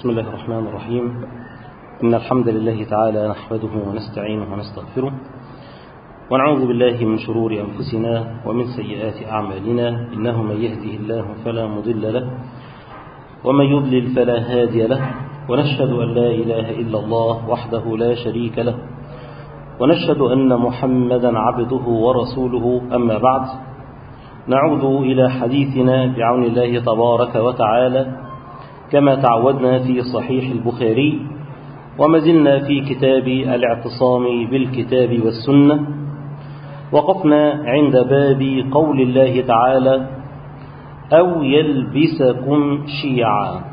بسم الله الرحمن الرحيم. إن الحمد لله تعالى نحمده ونستعينه ونستغفره ونعوذ بالله من شرور أنفسنا ومن سيئات أعمالنا، إنه من يهده الله فلا مضل له ومن يضلل فلا هادي له، ونشهد أن لا إله إلا الله وحده لا شريك له، ونشهد أن محمدا عبده ورسوله. أما بعد، نعود إلى حديثنا بعون الله تبارك وتعالى كما تعودنا في صحيح البخاري، وما زلنا في كتاب الاعتصام بالكتاب والسنة. وقفنا عند باب قول الله تعالى: أو يلبسكم شيعا.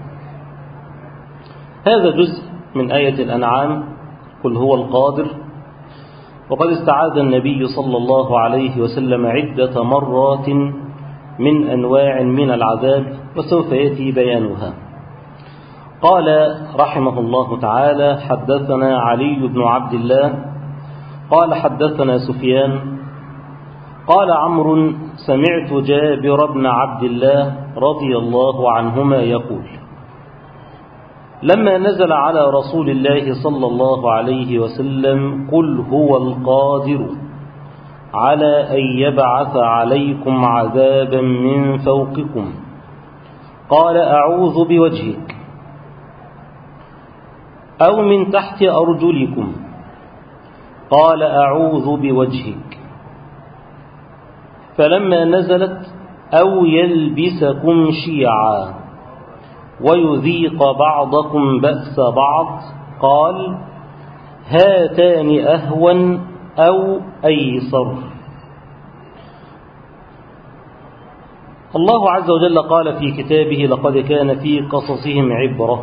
هذا جزء من آية الأنعام: قل هو القادر. وقد استعاذ النبي صلى الله عليه وسلم عدة مرات من أنواع من العذاب، وسوف يأتي بيانها. قال رحمه الله تعالى: حدثنا علي بن عبد الله قال حدثنا سفيان قال عمرو: سمعت جابر بن عبد الله رضي الله عنهما يقول: لما نزل على رسول الله صلى الله عليه وسلم قل هو القادر على أن يبعث عليكم عذابا من فوقكم، قال: أعوذ بوجهك، أو من تحت أرجلكم، قال: أعوذ بوجهك. فلما نزلت أو يلبسكم شيعا ويذيق بعضكم بأس بعض، قال: هاتان أهون أو أيسر. الله عز وجل قال في كتابه: لقد كان في قصصهم عبرة.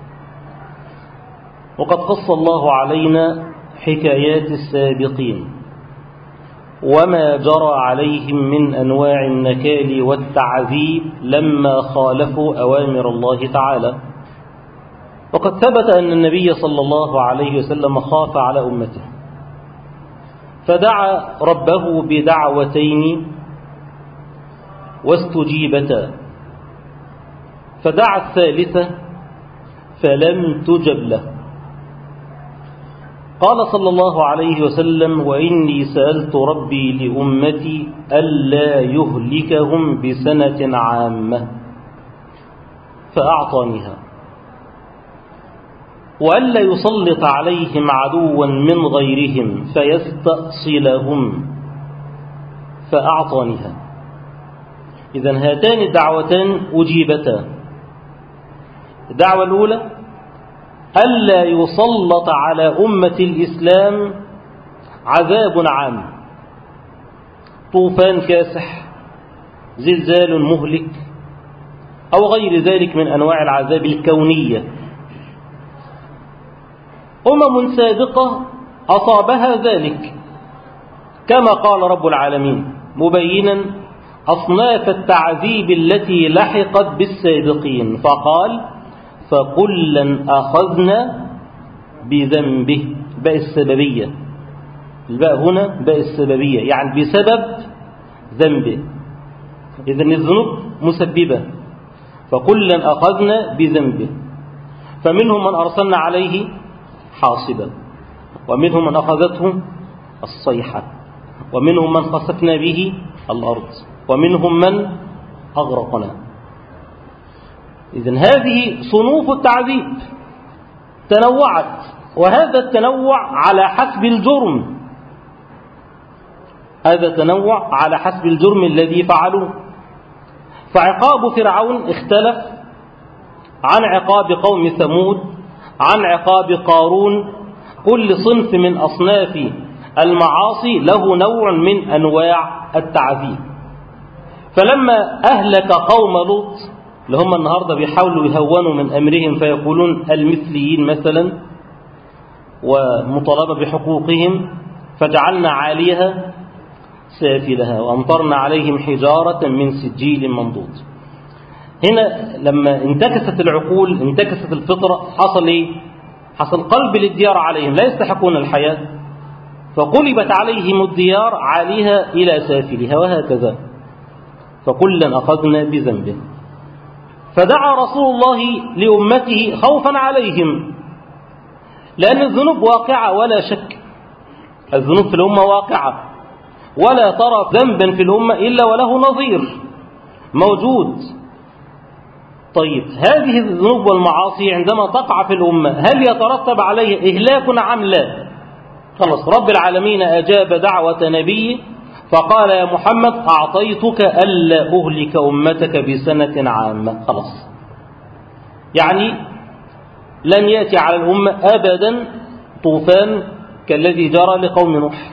وقد قص الله علينا حكايات السابقين وما جرى عليهم من أنواع النكال والتعذيب لما خالفوا أوامر الله تعالى. وقد ثبت أن النبي صلى الله عليه وسلم خاف على أمته، فدعا ربه بدعوتين واستجيبتا، فدعا الثالثة فلم تجب له. قال صلى الله عليه وسلم: وإني سألت ربي لأمتي ألا يهلكهم بسنة عامة فأعطانيها، وألا يسلط عليهم عدوا من غيرهم فيستأصلهم فأعطانيها. إذن هاتان الدعوتان أجيبتا. الدعوة الأولى: ألا يسلط على أمة الإسلام عذاب عام، طوفان كاسح، زلزال مهلك، أو غير ذلك من أنواع العذاب الكونية. سابقة أصابها ذلك، كما قال رب العالمين مبينا أصناف التعذيب التي لحقت بالسابقين، فقال: فكلا أخذنا بذنبه. باء السببية، الباء هنا باء السببية، يعني بسبب ذنبه. إذن الذنوب مسببة، فكلا أخذنا بذنبه. فمنهم من أرسلنا عليه حاصبا، ومنهم من أخذته الصيحة، ومنهم من خسفنا به الأرض، ومنهم من أغرقنا. إذن هذه صنوف التعذيب تنوعت، وهذا التنوع على حسب الجرم، هذا تنوع على حسب الجرم الذي فعلوه. فعقاب فرعون اختلف عن عقاب قوم ثمود، عن عقاب قارون. كل صنف من أصناف المعاصي له نوع من أنواع التعذيب. فلما أهلك قوم لوط، اللي هم النهاردة بيحاولوا يهونوا من أمرهم فيقولون المثليين مثلا، ومطالبة بحقوقهم، فجعلنا عاليها سافلها وأمطرنا عليهم حجارة من سجيل منضود. هنا لما انتكست العقول، انتكست الفطرة، حصل ايه؟ حصل قلب للديار عليهم، لا يستحقون الحياة، فقلبت عليهم الديار عاليها إلى سافلها، وهكذا. فكلا أخذنا بذنبه. فدعا رسول الله لأمته خوفا عليهم، لأن الذنوب واقعة ولا شك، الذنوب في الأمة واقعة، ولا ترى ذنبا في الأمة إلا وله نظير موجود. طيب هذه الذنوب والمعاصي عندما تقع في الأمة هل يترتب عليها إهلاك أم لا؟ خلاص رب العالمين أجاب دعوة نبيه فقال يا محمد أعطيتك ألا أهلك أمتك بسنة عامة. خلاص يعني لن يأتي على الأمة أبدا طوفان كالذي جرى لقوم نوح،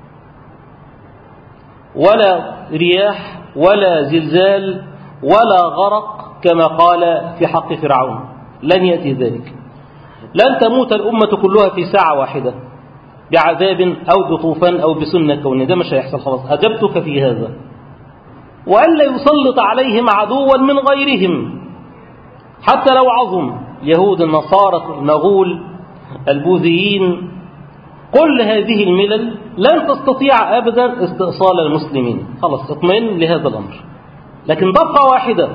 ولا رياح ولا زلزال ولا غرق كما قال في حق فرعون، لن يأتي ذلك. لن تموت الأمة كلها في ساعة واحدة بعذاب أو بطوفان أو بسنة كونية، ده مش هيحصل. خلاص أجبتك في هذا. وألا يسلط عليهم عدوا من غيرهم حتى لو عظم، يهود النصارى المغول البوذيين، كل هذه الملل لن تستطيع أبدا استئصال المسلمين. خلاص اطمئن لهذا الأمر. لكن تبقى واحدة: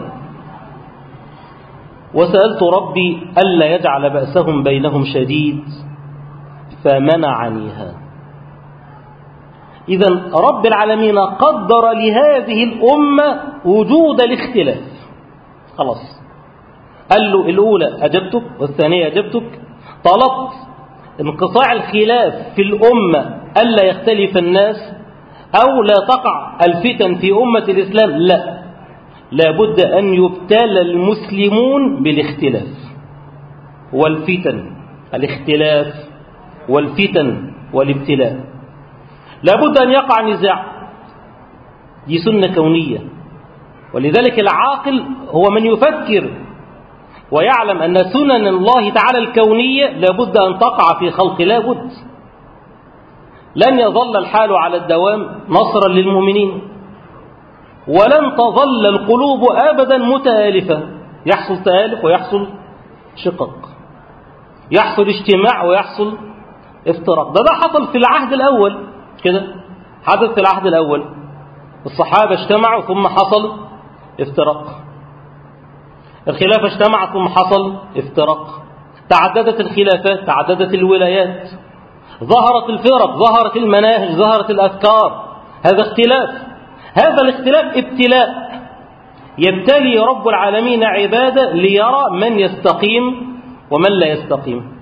وسألت ربي ألا يجعل بأسهم بينهم شديد فمنعنيها. إذن رب العالمين قدر لهذه الأمة وجود الاختلاف. خلاص قال له الأولى أجبتك والثانية أجبتك، طلبت انقطاع الخلاف في الأمة ألا يختلف الناس أو لا تقع الفتن في أمة الإسلام، لا، لابد أن يبتلى المسلمون بالاختلاف والفتن. الاختلاف والفتن والابتلاء لابد أن يقع نزاع، دي سنة كونية. ولذلك العاقل هو من يفكر ويعلم أن سنن الله تعالى الكونية لابد أن تقع في خلق، لابد. لن يظل الحال على الدوام نصرا للمؤمنين، ولن تظل القلوب أبدا متآلفة، يحصل تآلف ويحصل شقق، يحصل اجتماع ويحصل افتراق. ده حصل في العهد الأول كده، حدث في العهد الأول، الصحابة اجتمعوا ثم حصل افتراق، الخلافة اجتمعت ثم حصل افتراق، تعددت الخلافات، تعددت الولايات، ظهرت الفرق، ظهرت المناهج، ظهرت الأفكار. هذا اختلاف، هذا الاختلاف ابتلاء، يبتلي رب العالمين عباده ليرى من يستقيم ومن لا يستقيم.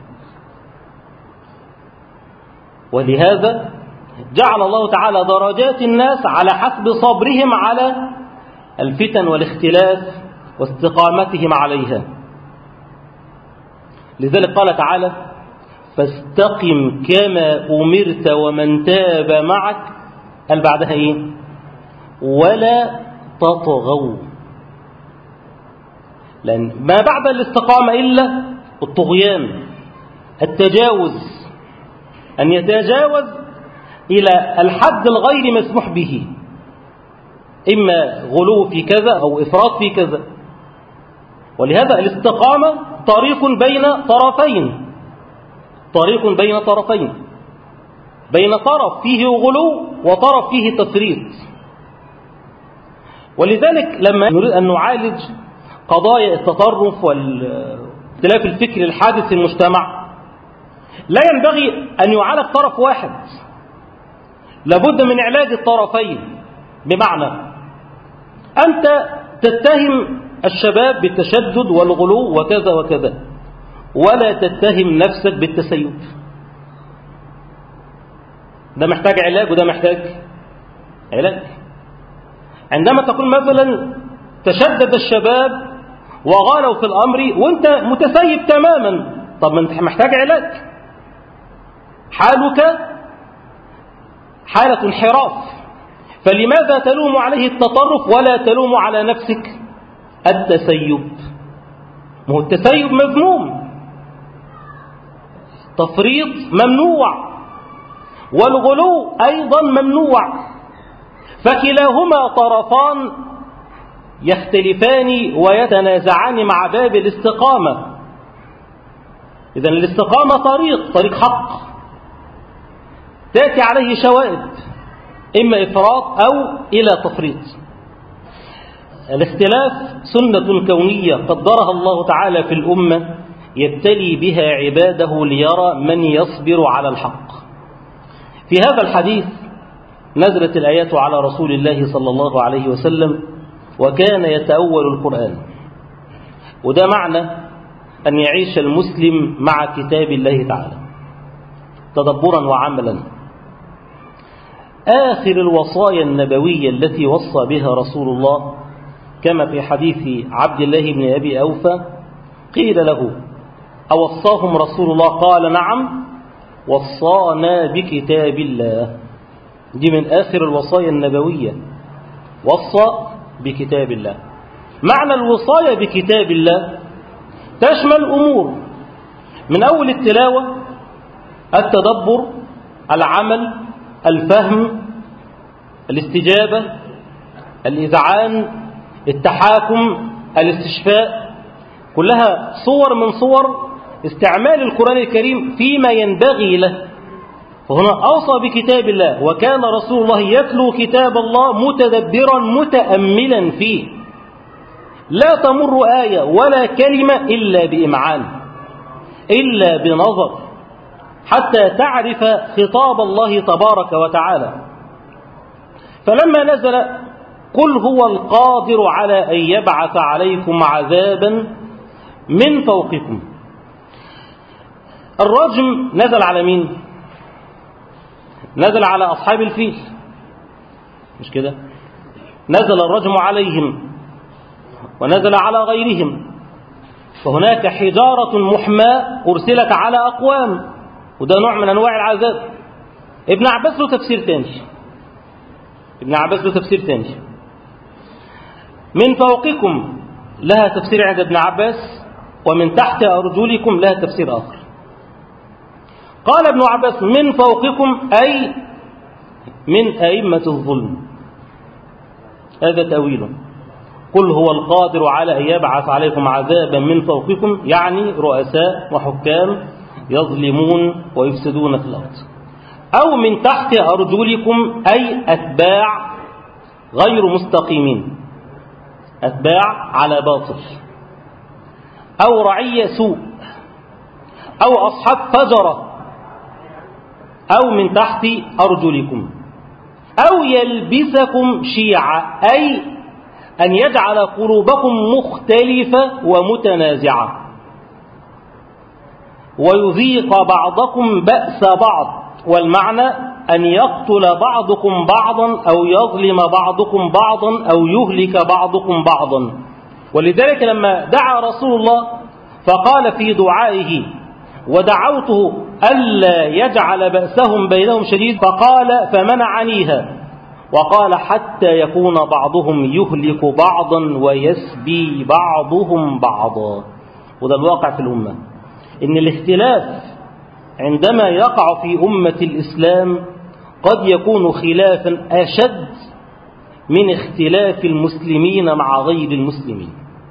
ولهذا جعل الله تعالى درجات الناس على حسب صبرهم على الفتن والاختلاف واستقامتهم عليها. لذلك قال تعالى فاستقم كما أمرت ومن تاب معك، قال بعدها إيه؟ ولا تطغوا، لأن ما بعد الاستقامة إلا الطغيان، التجاوز، أن يتجاوز إلى الحد الغير مسموح به، إما غلو في كذا أو إفراط في كذا. ولهذا الاستقامة طريق بين طرفين، طريق بين طرفين، بين طرف فيه غلو وطرف فيه تفريط. ولذلك لما نريد أن نعالج قضايا التطرف والاختلاف الفكري الحادث في المجتمع، لا ينبغي أن يعالج طرف واحد، لابد من علاج الطرفين. بمعنى أنت تتهم الشباب بالتشدد والغلو وكذا وكذا، ولا تتهم نفسك بالتسيب. ده محتاج علاج وده محتاج علاج. عندما تكون مثلا تشدد الشباب وغالوا في الأمر وانت متسيب تماما، طب ما انت محتاج علاج. حالك حالة انحراف، فلماذا تلوم عليه التطرف ولا تلوم على نفسك التسيب؟ ما هو التسيب مذموم، تفريط ممنوع، والغلو أيضا ممنوع، فكلاهما طرفان يختلفان ويتنازعان مع باب الاستقامة. إذن الاستقامة طريق حق تأتي عليه شوائب، إما إفراط أو إلى تفريط. الاختلاف سنة كونية قدرها الله تعالى في الأمة يبتلي بها عباده ليرى من يصبر على الحق. في هذا الحديث نزلت الآيات على رسول الله صلى الله عليه وسلم وكان يتأول القرآن. وده معنى أن يعيش المسلم مع كتاب الله تعالى تدبرا وعملا. آخر الوصايا النبوية التي وصى بها رسول الله كما في حديث عبد الله بن أبي أوفى قيل له: أوصاهم رسول الله؟ قال: نعم، وصانا بكتاب الله. دي من آخر الوصايا النبوية، وصى بكتاب الله. معنى الوصايا بكتاب الله تشمل أمور من أول التلاوة، التدبر، العمل، الفهم، الاستجابة، الإذعان، التحاكم، الاستشفاء، كلها صور من صور استعمال القرآن الكريم فيما ينبغي له. فهنا أوصى بكتاب الله، وكان رسول الله يتلو كتاب الله متدبرا متأملا فيه، لا تمر آية ولا كلمة إلا بإمعان، إلا بنظر، حتى تعرف خطاب الله تبارك وتعالى. فلما نزل: قل هو القادر على أن يبعث عليكم عذابا من فوقكم، الرجم نزل على مين؟ نزل على أصحاب الفيل، مش كده؟ نزل الرجم عليهم ونزل على غيرهم. فهناك حجارة محماة أرسلت على أقوام، وده نوع من أنواع العذاب. ابن عباس له تفسير تاني. من فوقكم لها تفسير عند ابن عباس، ومن تحت أرجلكم لها تفسير آخر. قال ابن عباس: من فوقكم أي من أئمة الظلم، هذا تأويله. قل هو القادر على أن يبعث عليكم عذابا من فوقكم، يعني رؤساء وحكام يظلمون ويفسدون في الأرض. أو من تحت أرجلكم أي أتباع غير مستقيمين، أتباع على باطل، أو رعية سوء، أو أصحاب فجرة. أو من تحت أرجلكم، أو يلبسكم شيعا، أي أن يجعل قلوبكم مختلفة ومتنازعة، ويذيق بعضكم بأس بعض. والمعنى أن يقتل بعضكم بعضا، أو يظلم بعضكم بعضا، أو يهلك بعضكم بعضا. ولذلك لما دعا رسول الله فقال في دعائه: ودعوته ألا يجعل بأسهم بينهم شديد، فقال: فمنعنيها. وقال: حتى يكون بعضهم يهلك بعضا ويسبي بعضهم بعضا. وده الواقع في الأمة، إن الاختلاف عندما يقع في أمة الإسلام قد يكون خلافا أشد من اختلاف المسلمين مع غير المسلمين.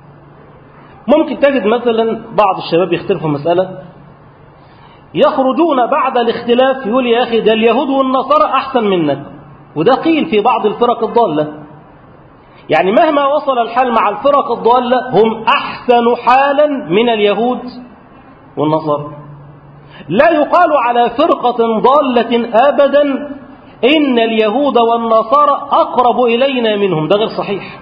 ممكن تجد مثلا بعض الشباب يختلفوا مسألة، يخرجون بعد الاختلاف يقول: يا أخي ده اليهود والنصارى أحسن منك. وده قيل في بعض الفرق الضالة، يعني مهما وصل الحال مع الفرق الضالة هم أحسن حالا من اليهود والنصارى. لا يقال على فرقة ضالة أبدا إن اليهود والنصارى أقرب إلينا منهم، ده غير صحيح،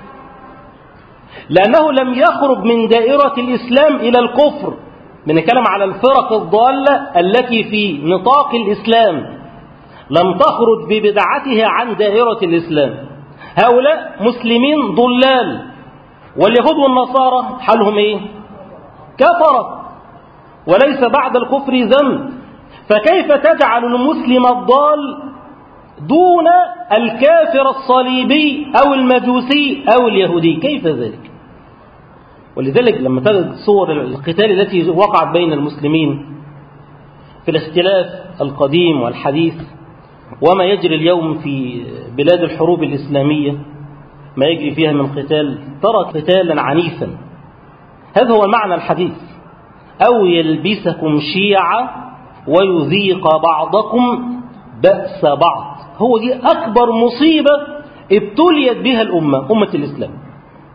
لأنه لم يخرج من دائرة الإسلام إلى الكفر. بنتكلم على الفرق الضالة التي في نطاق الإسلام لم تخرج ببدعتها عن دائرة الإسلام. هؤلاء مسلمين ضلال، واليهود والنصارى حالهم إيه؟ كفرة، وليس بعد الكفر ذنب. فكيف تجعل المسلم الضال دون الكافر الصليبي أو المجوسي أو اليهودي؟ كيف ذلك؟ ولذلك لما تجد صور القتال التي وقعت بين المسلمين في الاختلاف القديم والحديث، وما يجري اليوم في بلاد الحروب الإسلامية، ما يجري فيها من قتال، ترى قتالا عنيفا. هذا هو معنى الحديث: أو يلبسكم شيعا ويذيق بعضكم بأس بعض. هو دي أكبر مصيبة ابتليت بها الأمة، أمة الإسلام.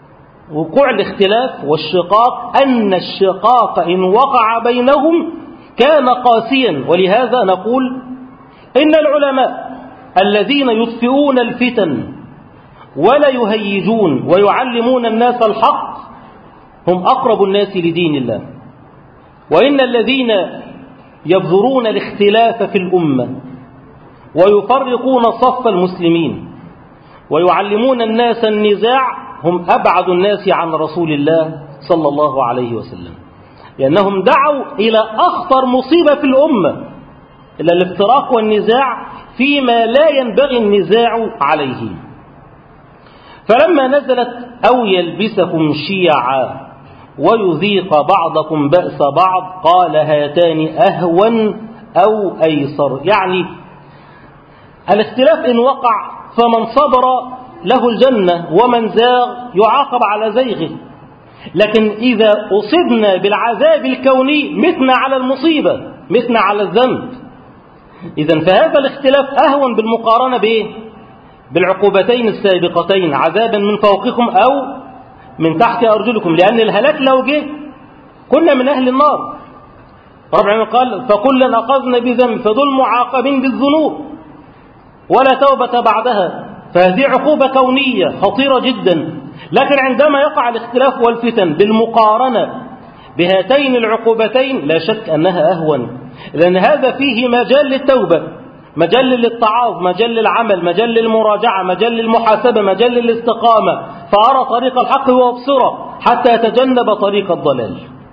وقوع الاختلاف والشقاق أن الشقاق إن وقع بينهم كان قاسيا. ولهذا نقول إن العلماء الذين يطفئون الفتن ولا يهيجون ويعلمون الناس الحق هم أقرب الناس لدين الله، وإن الذين يبذرون الاختلاف في الأمة ويفرقون صف المسلمين ويعلمون الناس النزاع هم أبعد الناس عن رسول الله صلى الله عليه وسلم، لأنهم دعوا إلى أخطر مصيبة في الأمة، إلى الافتراق والنزاع فيما لا ينبغي النزاع عليه. فلما نزلت أو يلبسكم شيعا ويذيق بعضكم بأس بعض قال هاتان أهون أو أيسر، يعني الاختلاف إن وقع فمن صبر له الجنة ومن زاغ يعاقب على زيغه، لكن إذا أصبنا بالعذاب الكوني متنا على المصيبة، متنا على الذنب. إذن فهذا الاختلاف أهون بالمقارنة بإيه؟ بالعقوبتين السابقتين، عذابا من فوقكم أو من تحت أرجلكم، لأن الهلاك لو جه كنا من أهل النار. رب العالمين قال فكلا أخذنا بذنب، فدول معاقبين بالذنوب ولا توبة بعدها، فهذه عقوبة كونية خطيرة جدا. لكن عندما يقع الاختلاف والفتن بالمقارنة بهاتين العقوبتين لا شك أنها أهون، لأن هذا فيه مجال للتوبة، مجال للاتعاظ، مجال للعمل، مجال للمراجعة، مجال للمحاسبة، مجال للاستقامة، فأرى طريق الحق وأبصره حتى يتجنب طريق الضلال.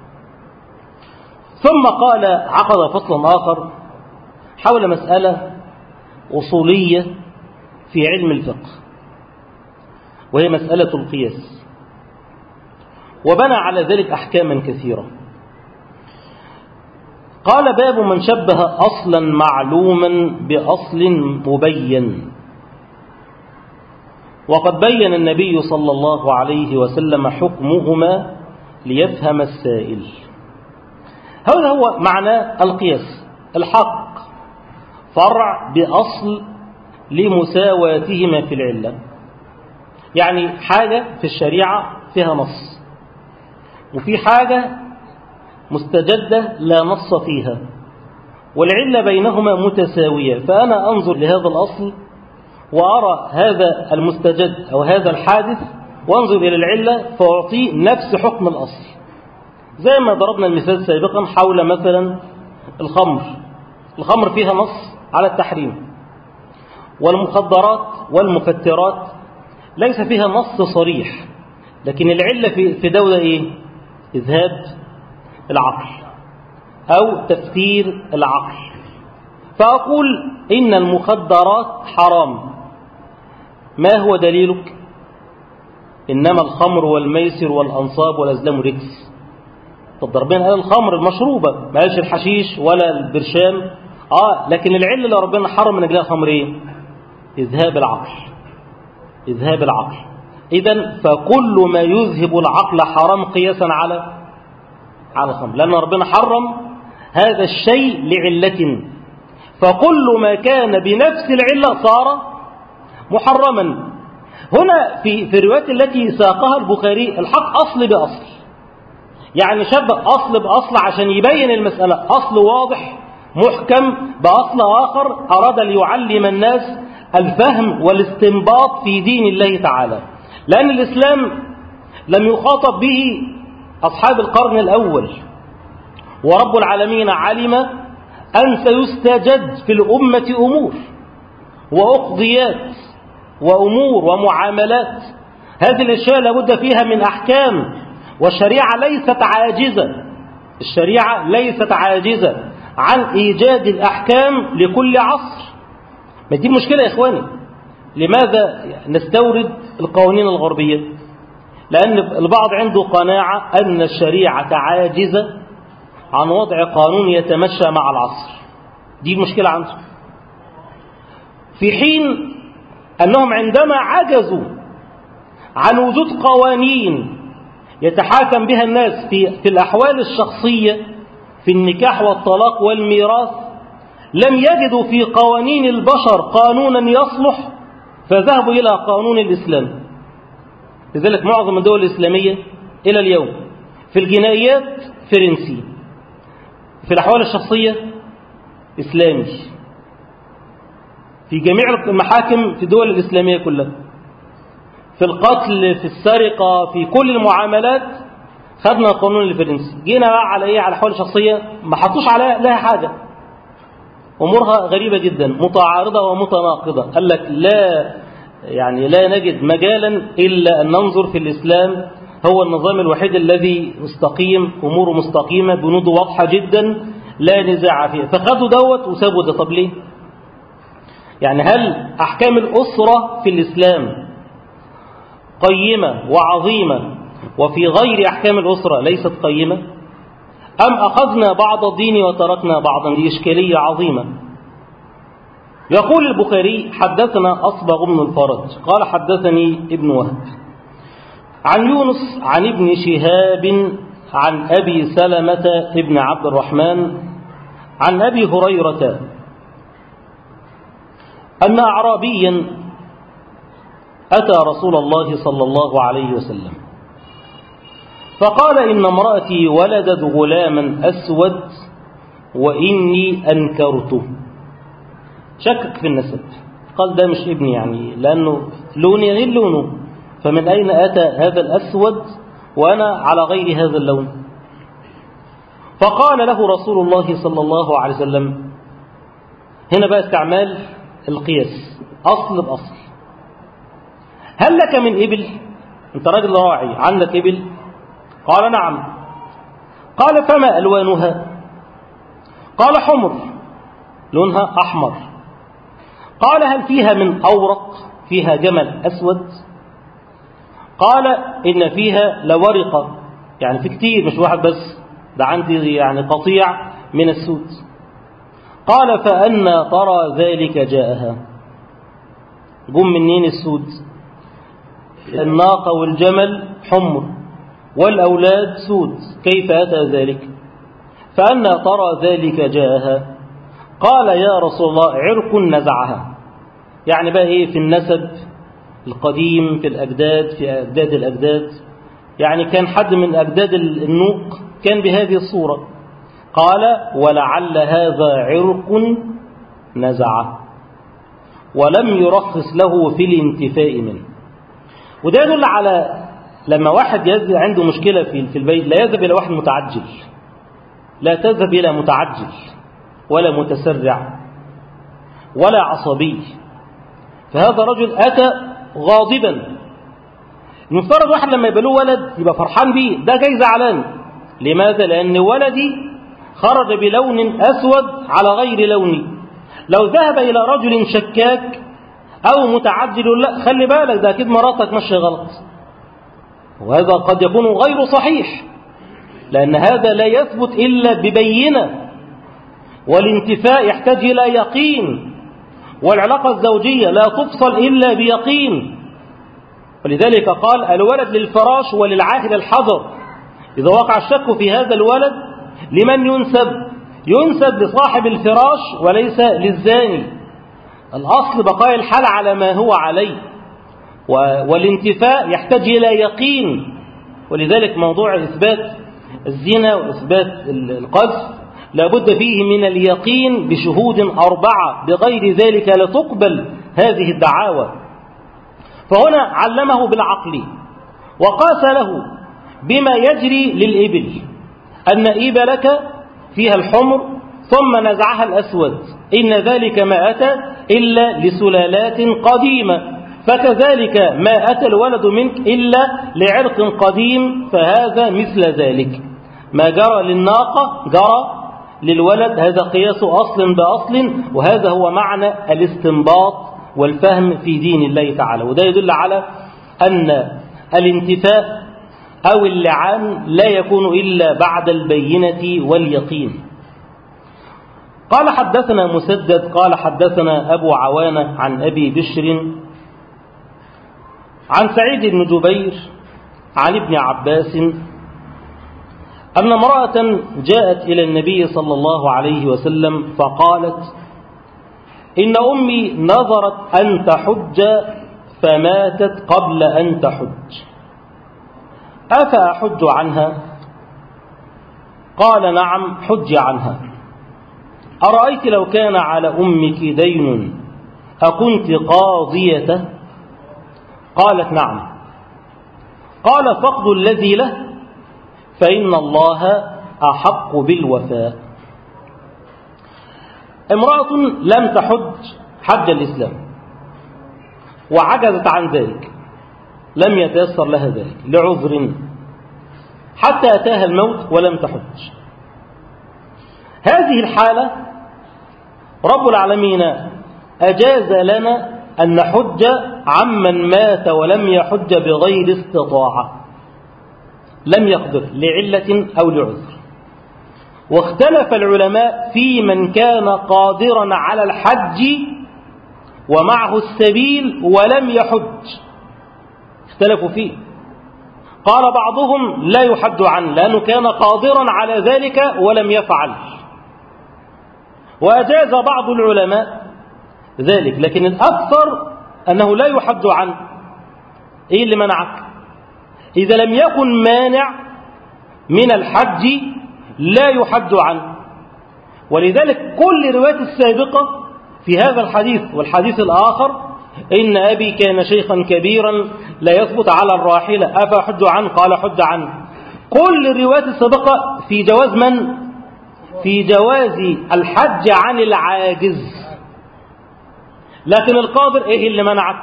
ثم قال عقد فصلا آخر حول مسألة أصولية في علم الفقه، وهي مسألة القياس، وبنى على ذلك أحكاما كثيرة. قال باب من شبه أصلا معلوما بأصل مبين. وقد بين النبي صلى الله عليه وسلم حكمهما ليفهم السائل. هذا هو معنى القياس، الحق فرع بأصل لمساواتهما في العلة، يعني حاجة في الشريعة فيها نص، وفي حاجة مستجدة لا نص فيها، والعلة بينهما متساوية، فأنا أنظر لهذا الأصل وأرى هذا المستجد أو هذا الحادث وأنظر إلى العلة فأعطيه نفس حكم الأصل. زي ما ضربنا المثال سابقا حول مثلا الخمر فيها نص على التحريم، والمخدرات والمفترات ليس فيها نص صريح، لكن العلة في دولة إيه؟ إذهاب العقل أو تفسير العقل. فأقول إن المخدرات حرام، ما هو دليلك؟ إنما الخمر والميسر والأنصاب والأزلام رجس. طب ربنا قال الخمر المشروبة، ما قالش الحشيش ولا البرشام. لكن العلة اللي ربنا حرم من أجلها الخمر إيه؟ إذهاب العقل. إذهاب العقل. إذن فكل ما يذهب العقل حرام قياسا على الخمر، لأن ربنا حرم هذا الشيء لعلة، فكل ما كان بنفس العلة صار محرما. هنا في الروايات التي ساقها البخاري الحق أصل بأصل، يعني شبه أصل بأصل عشان يبين المسألة، أصل واضح محكم بأصل آخر أراد ليعلم الناس الفهم والاستنباط في دين الله تعالى، لأن الإسلام لم يخاطب به أصحاب القرن الأول، ورب العالمين علم أن سيستجد في الأمة أمور وأقضيات وأمور ومعاملات، هذه الأشياء لابد فيها من أحكام، والشريعة ليست عاجزة، الشريعة ليست عاجزة عن إيجاد الأحكام لكل عصر. ما دي مشكلة يا إخواني، لماذا نستورد القوانين الغربية؟ لأن البعض عنده قناعة أن الشريعة عاجزة عن وضع قانون يتمشى مع العصر، دي مشكلة عنده، في حين أنهم عندما عجزوا عن وجود قوانين يتحاكم بها الناس في الأحوال الشخصية في النكاح والطلاق والميراث، لم يجدوا في قوانين البشر قانونا يصلح، فذهبوا إلى قانون الإسلام. لذلك معظم الدول الإسلامية إلى اليوم في الجنائيات فرنسي، في الأحوال الشخصية إسلامي، في جميع المحاكم في الدول الإسلامية كلها، في القتل، في السرقة، في كل المعاملات خدنا القانون الفرنسي. جينا بقى على إيه؟ على الأحوال الشخصية ما حطوش عليها لها حاجة. أمورها غريبة جدا، متعارضة ومتناقضة. قال لك لا نجد مجالا إلا أن ننظر في الإسلام، هو النظام الوحيد الذي مستقيم، أموره مستقيمة، بنوده واضحة جدا، لا نزاع فيها. فخدوا دوت وسابوا ده. طب ليه؟ يعني هل أحكام الأسرة في الإسلام قيمة وعظيمة وفي غير أحكام الأسرة ليست قيمة؟ أم أخذنا بعض الدين وتركنا بعضا؟ دي إشكالية عظيمة. يقول البخاري: حدثنا أصبغ بن الفرج قال حدثني ابن وهب عن يونس عن ابن شهاب عن أبي سلمة ابن عبد الرحمن عن أبي هريرة أن أعرابيا أتى رسول الله صلى الله عليه وسلم فقال: إن امرأتي ولدت غلاما أسود وإني أنكرته. شكك في النسب، قال ده مش ابني، يعني لأنه لوني غير لونه، فمن أين أتى هذا الأسود وأنا على غير هذا اللون؟ فقال له رسول الله صلى الله عليه وسلم، هنا بقى استعمال القياس أصل بأصل: هل لك من إبل؟ أنت راجل راعي، عندك إبل؟ قال: نعم. قال: فما ألوانها؟ قال: حمر، لونها أحمر. قال: هل فيها من أورق؟ فيها جمل أسود؟ قال: إن فيها لورقة، يعني في كتير مش واحد بس، ده عندي يعني قطيع من السود. قال: فأنا ترى ذلك جاءها؟ جم منين السود؟ الناقة والجمل حمر والأولاد سود، كيف أتى ذلك؟ فأنا ترى ذلك جاءها؟ قال: يا رسول الله عرق نزعها. يعني بقى إيه؟ في النسب القديم، في الأجداد، في أجداد الأجداد، يعني كان حد من أجداد النوق كان بهذه الصورة. قال: ولعل هذا عرق نزعه، ولم يرخص له في الانتفاء منه. وده يدل على لما واحد عنده مشكلة في البيت لا يذهب إلى واحد متعجل، لا تذهب إلى متعجل ولا متسرع ولا عصبي. فهذا رجل أتى غاضبا. المفترض واحد لما يبقى له ولد يبقى فرحان بيه، ده جاي زعلان. لماذا؟ لأن ولدي خرج بلون أسود على غير لوني. لو ذهب إلى رجل شكاك أو متعجل، لا خلي بالك ده أكيد مراتك ماشية غلط، وهذا قد يكون غير صحيح، لأن هذا لا يثبت إلا ببينة، والانتفاء يحتاج إلى يقين، والعلاقة الزوجية لا تفصل إلا بيقين. ولذلك قال: الولد للفراش وللعاهل الحذر. إذا وقع الشك في هذا الولد لمن ينسب؟ ينسب لصاحب الفراش وليس للزاني. الأصل بقاء الحال على ما هو عليه، والانتفاء يحتاج إلى يقين. ولذلك موضوع إثبات الزنا وإثبات القذف لابد فيه من اليقين بشهود 4، بغير ذلك لا تقبل هذه الدعاوى. فهنا علمه بالعقل وقاس له بما يجري للإبل، أن إبلك فيها الحمر ثم نزعها الأسود، إن ذلك ما أتى إلا لسلالات قديمة، فكذلك ما أتى الولد منك إلا لعرق قديم، فهذا مثل ذلك. ما جرى للناقة جرى للولد. هذا قياس أصل بأصل، وهذا هو معنى الاستنباط والفهم في دين الله تعالى. وده يدل على أن الانتفاء أو اللعان لا يكون إلا بعد البينة واليقين. قال: حدثنا مسدد قال حدثنا أبو عوانة عن أبي بشر عن سعيد بن جبير عن ابن عباس أن امرأة جاءت إلى النبي صلى الله عليه وسلم فقالت: إن أمي نظرت أن تحج فماتت قبل أن تحج، أفأحج عنها؟ قال نعم حج عنها. أرأيت لو كان على أمك دين أكنت قاضية؟ قالت نعم. قال فاقض الذي له فإن الله أحق بالوفاء. امرأة لم تحج حج الإسلام وعجزت عن ذلك، لم يتيسر لها ذلك لعذر حتى أتاها الموت ولم تحج. هذه الحالة رب العالمين أجاز لنا أن نحج عمن مات ولم يحج بغير استطاعة، لم يقدر لعلة أو لعذر. واختلف العلماء في من كان قادرا على الحج ومعه السبيل ولم يحج، اختلفوا فيه. قال بعضهم لا يحج عنه لأنه كان قادرا على ذلك ولم يفعل، وأجاز بعض العلماء ذلك، لكن الأكثر أنه لا يحج عنه. إيه اللي منعك؟ إذا لم يكن مانع من الحج لا يحج عنه. ولذلك كل الروايات السابقة في هذا الحديث والحديث الآخر إن أبي كان شيخا كبيرا لا يثبت على الراحلة أفأحج عنه؟ قال حج عنه. كل الروايات السابقة في جواز من؟ في جواز الحج عن العاجز. لكن القادر إيه اللي منعك؟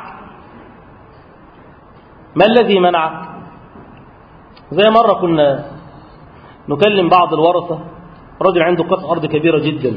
ما الذي منعك؟ زي مرة كنا نكلم بعض الورثة، رجل عنده قطعة أرض كبيرة جدا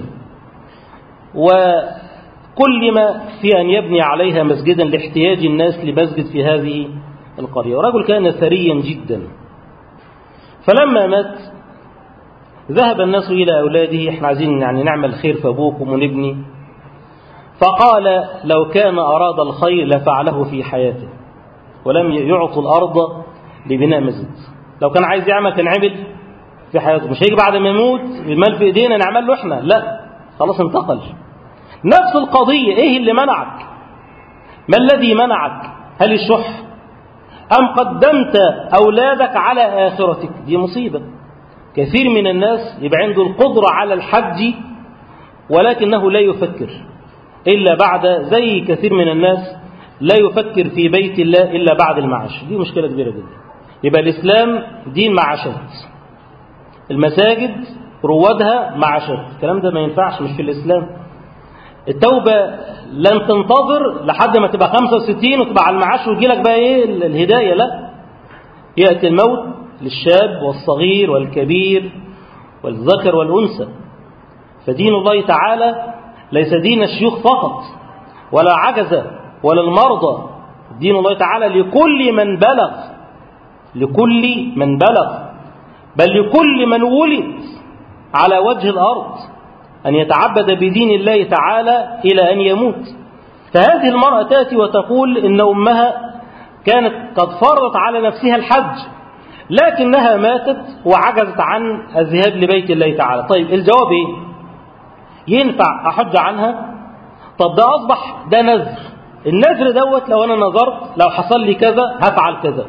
وكل ما في أن يبني عليها مسجدا لاحتياج الناس لمسجد في هذه القرية، ورجل كان ثريا جدا. فلما مات ذهب الناس إلى أولاده احنا عايزين يعني نعمل خير في أبوكم ونبني، فقال لو كان أراد الخير لفعله في حياته ولم يعطوا الأرض لبناء مسجد. لو كان عايز يعمل كان عمل في حياته، مش هيجي بعد ما يموت المال في ايدينا نعمل له احنا، لا خلاص انتقل. نفس القضية، ايه اللي منعك؟ ما الذي منعك؟ هل الشح أم قدمت أولادك على آخرتك؟ دي مصيبة. كثير من الناس يبقى عنده القدرة على الحج ولكنه لا يفكر إلا بعد، زي كثير من الناس لا يفكر في بيت الله إلا بعد المعاش. دي مشكلة كبيرة جدا. يبقى الإسلام دين معاشات، المساجد روادها معاشات، الكلام ده ما ينفعش، مش في الإسلام. التوبة لن تنتظر لحد ما تبقى 65 وتبقى على المعاش ويجي لك بقى ايه الهداية، لا، يأتي الموت للشاب والصغير والكبير والذكر والأنثى. فدين الله تعالى ليس دين الشيوخ فقط ولا عجزة ولا المرضى، دين الله تعالى لكل من بلغ، لكل من بلغ، بل لكل من ولد على وجه الأرض أن يتعبد بدين الله تعالى إلى أن يموت. فهذه المرأة تأتي وتقول إن أمها كانت قد فرضت على نفسها الحج لكنها ماتت وعجزت عن الذهاب لبيت الله تعالى. طيب الجواب إيه؟ ينفع أحج عنها؟ طب ده أصبح ده نذر، النذر دوت لو أنا نذرت لو حصل لي كذا هفعل كذا،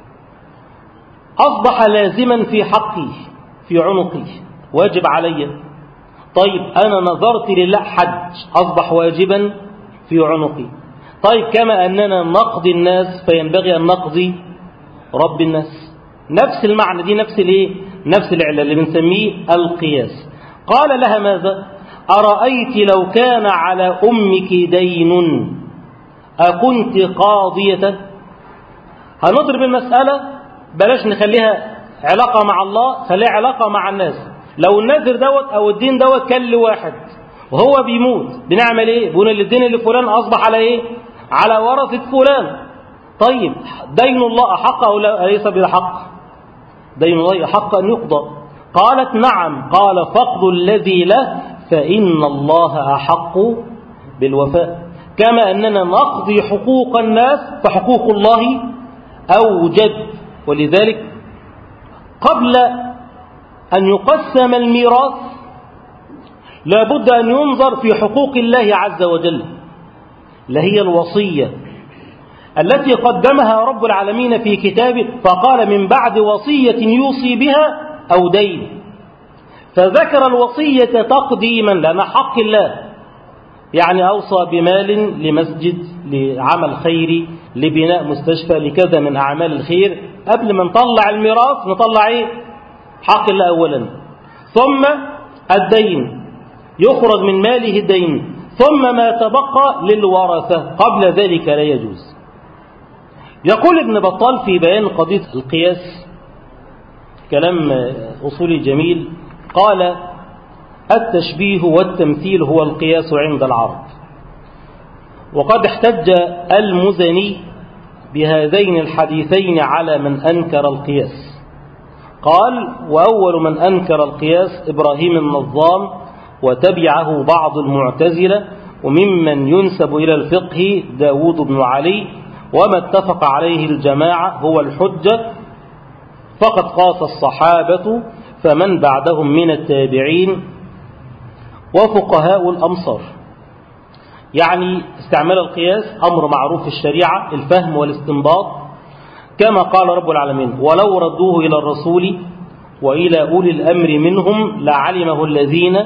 أصبح لازما في حقي في عنقي واجب علي. طيب أنا نذرت لله حج أصبح واجبا في عنقي. طيب كما أننا نقضي الناس فينبغي أن نقضي رب الناس، نفس المعنى، دي نفس الايه، نفس العلة اللي بنسميه القياس. قال لها ماذا؟ أرأيت لو كان على أمك دين أكنت قاضية؟ هنضرب المسألة، بلاش نخليها علاقة مع الله، خليها علاقة مع الناس. لو النذر دوت أو الدين دوت كان لواحد وهو بيموت بنعمل ايه؟ بنقول الدين اللي فلان أصبح على ايه؟ على ورثة فلان. طيب دين الله أحق أو ليس بحق؟ دين الله أحق أن يقضى. قالت نعم. قال فاقض الذي له فإن الله أحق بالوفاء. كما أننا نقضي حقوق الناس فحقوق الله أوجب. ولذلك قبل أن يقسم الميراث لابد أن ينظر في حقوق الله عز وجل، اللي هي الوصية التي قدمها رب العالمين في كتابه، فقال من بعد وصية يوصي بها أو دين، فذكر الوصية تقديما لأن حق الله، يعني أوصى بمال لمسجد، لعمل خيري، لبناء مستشفى، لكذا من أعمال الخير. قبل ما نطلع الميراث نطلع إيه؟ حق الله أولا، ثم الدين، يخرج من ماله الدين، ثم ما تبقى للورثة، قبل ذلك لا يجوز. يقول ابن بطال في بيان قضية القياس كلام أصولي جميل، قال التشبيه والتمثيل هو القياس عند العرب، وقد احتج المزني بهذين الحديثين على من أنكر القياس. قال وأول من أنكر القياس إبراهيم النظام، وتبعه بعض المعتزلة، وممن ينسب إلى الفقه داود بن علي، وما اتفق عليه الجماعة هو الحجة، فقد قاس الصحابة فمن بعدهم من التابعين وفقهاء الأمصار. يعني استعمال القياس أمر معروف في الشريعة، الفهم والاستنباط، كما قال رب العالمين ولو ردوه إلى الرسول وإلى أولي الأمر منهم لعلمه الذين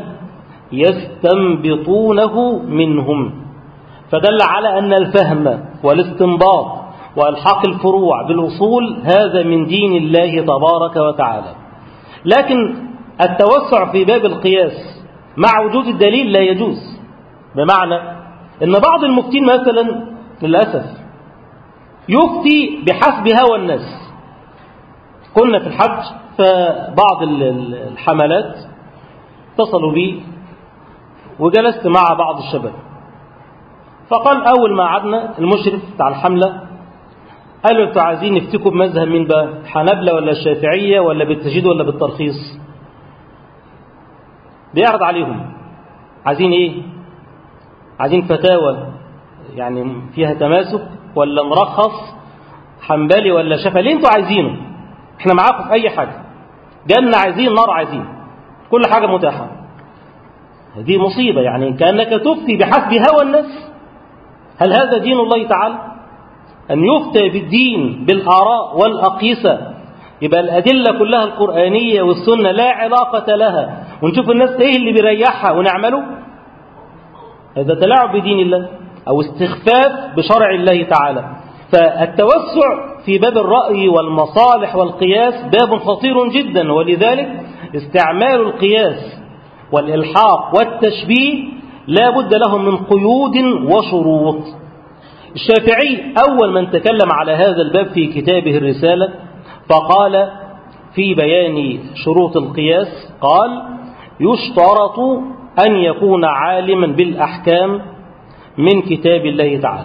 يستنبطونه منهم. فدل على أن الفهم والاستنباط والحق الفروع بالأصول هذا من دين الله تبارك وتعالى. لكن التوسع في باب القياس مع وجود الدليل لا يجوز، بمعنى أن بعض المفتين مثلا للأسف يفتي بحسب هوى الناس. كنا في الحج، فبعض الحملات اتصلوا بي وجلست مع بعض الشباب، فقال أول ما عدنا المشرف بتاع الحملة قال له انتوا عايزين نفتكوا بمذهب مين بقى، حنبلة ولا الشافعية ولا بالتجديد ولا بالترخيص؟ بيعرض عليهم عايزين ايه، عايزين فتاوى يعني فيها تماسك، ولا نرخص حنبلي ولا شافعي، اللي انتوا عايزينه احنا معاكم في اي حاجة، جنة عايزين، نار عايزين، كل حاجة متاحة. هذه مصيبة، يعني كأنك تفتي بحسب هوى الناس. هل هذا دين الله تعالى؟ أن يفتى بالدين بالآراء والأقيسة، يبقى الأدلة كلها القرآنية والسنة لا علاقة لها، ونشوف الناس إيه اللي بيريحها ونعمله. هذا تلاعب بدين الله أو استخفاف بشرع الله تعالى. فالتوسع في باب الرأي والمصالح والقياس باب خطير جدا، ولذلك استعمال القياس والإلحاق والتشبيه لا بد لهم من قيود وشروط. الشافعي أول من تكلم على هذا الباب في كتابه الرسالة، فقال في بيان شروط القياس، قال يشترط أن يكون عالما بالأحكام من كتاب الله تعالى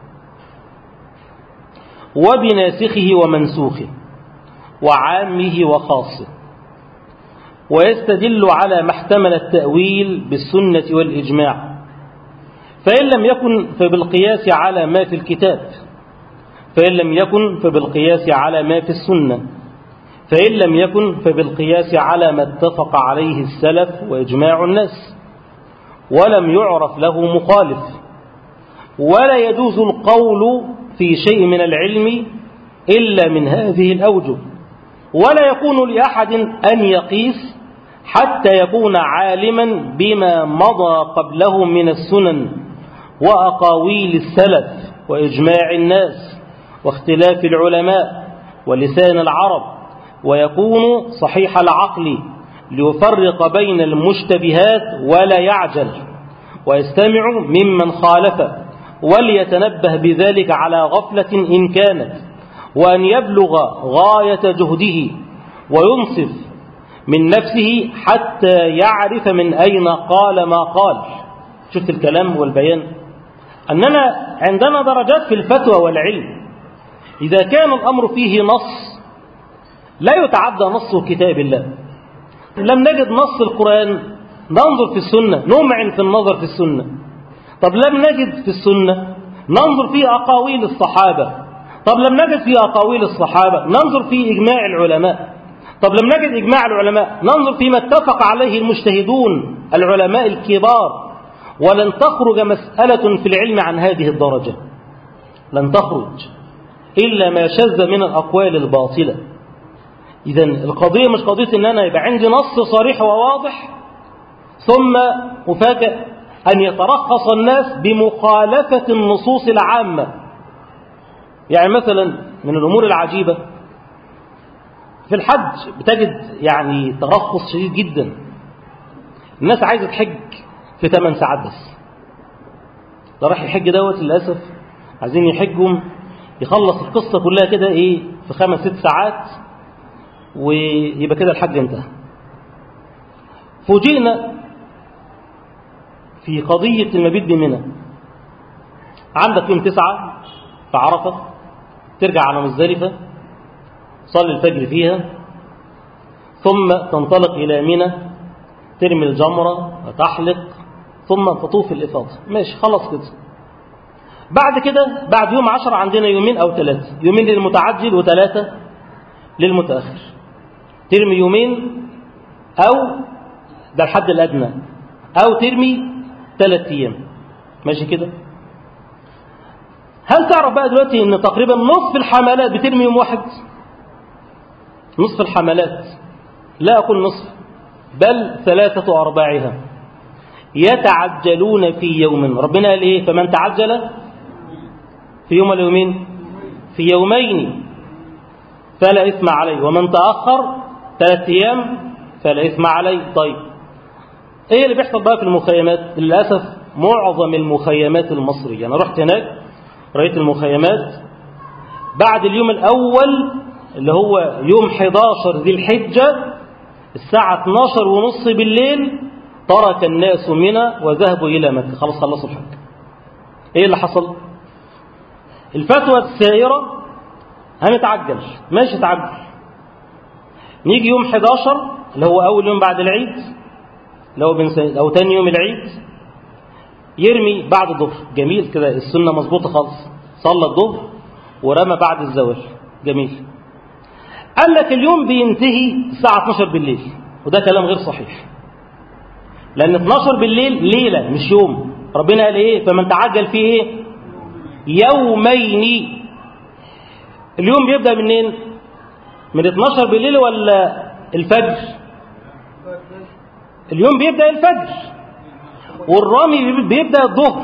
وبناسخه ومنسوخه وعامه وخاصه، ويستدل على ما احتمل التأويل بالسنة والإجماع، فإن لم يكن فبالقياس على ما في الكتاب، فإن لم يكن فبالقياس على ما في السنة، فإن لم يكن فبالقياس على ما اتفق عليه السلف وإجماع الناس ولم يعرف له مخالف. ولا يجوز القول في شيء من العلم إلا من هذه الأوجه، ولا يكون لأحد أن يقيس حتى يكون عالما بما مضى قبله من السنن وأقاويل السلف وإجماع الناس واختلاف العلماء ولسان العرب، ويكون صحيح العقل ليفرق بين المشتبهات ولا يعجل ويستمع ممن خالفه، وليتنبه بذلك على غفلة إن كانت، وأن يبلغ غاية جهده وينصف من نفسه حتى يعرف من أين قال ما قال. شفت الكلام والبيان، أننا عندنا درجات في الفتوى والعلم. إذا كان الأمر فيه نص لا يتعدى نص كتاب الله، لم نجد نص القرآن ننظر في السنة، نمعن في النظر في السنة. طب لم نجد في السنة ننظر في أقاويل الصحابة، طب لم نجد في أقاويل الصحابة ننظر في إجماع العلماء، طب لم نجد إجماع العلماء ننظر فيما اتفق عليه المجتهدون العلماء الكبار. ولن تخرج مسألة في العلم عن هذه الدرجة. لن تخرج إلا ما شذ من الأقوال الباطلة. إذن القضية مش قضية إن أنا يبقى عندي نص صريح وواضح ثم أفاجأ أن يترخص الناس بمخالفة النصوص العامة. يعني مثلا من الأمور العجيبة في الحج بتجد يعني ترخص شديد جدا. الناس عايزة تحج في 8 ساعات بس. ده راح يحج للأسف عايزين يحجهم يخلص القصة كلها كده في 5-6 ساعات ويبقى كده الحج انتهى. فوجئنا في قضية المبيت بمنى. عندك يوم 9 في عرفة ترجع على مزدلفة صلي الفجر فيها ثم تنطلق إلى منى ترمي الجمرة وتحلق ثم تطوف الإفاضة. ماشي خلاص كده. بعد كده بعد يوم 10 عندنا يومين أو 3، يومين للمتعجل و3 للمتأخر. ترمي يومين أو ده الحد الأدنى أو ترمي 3 أيام. ماشي كده. هل تعرف بقى دلوقتي ان تقريبا نصف الحملات بترمي يوم واحد؟ نصف الحملات، لا أقول نصف بل 3/4 يتعجلون في يوم. ربنا قال ايه؟ فمن تعجل في يوم ولا يومين؟ في يومين فلا إثم عليه، ومن تأخر 3 أيام فلا إثم عليه. طيب ايه اللي بيحصل بقى في المخيمات؟ للأسف معظم المخيمات المصرية، أنا رحت هناك رأيت المخيمات بعد اليوم الأول اللي هو يوم 11 ذي الحجة الساعة 12:30 بالليل ترك الناس منى وذهبوا إلى مكة. خلاص خلصوا الحج. ايه اللي حصل؟ الفتوى السائرة هنتعجل. ماشي تعجل. نيجي يوم 11 اللي هو أول يوم بعد العيد اللي هو أو تاني يوم العيد يرمي بعد الظهر. جميل كده، السنة مظبوطة خالص. صلى الظهر ورمى بعد الزوال. جميل. قال لك اليوم بينتهي الساعة 12 بالليل، وده كلام غير صحيح، لأن 12 بالليل ليلة مش يوم. ربنا قال ايه؟ فمن تعجل فيه ايه؟ يومين. اليوم بيبدأ منين؟ من 12 بالليل ولا الفجر؟ اليوم بيبدأ الفجر، والرمي بيبدأ الظهر.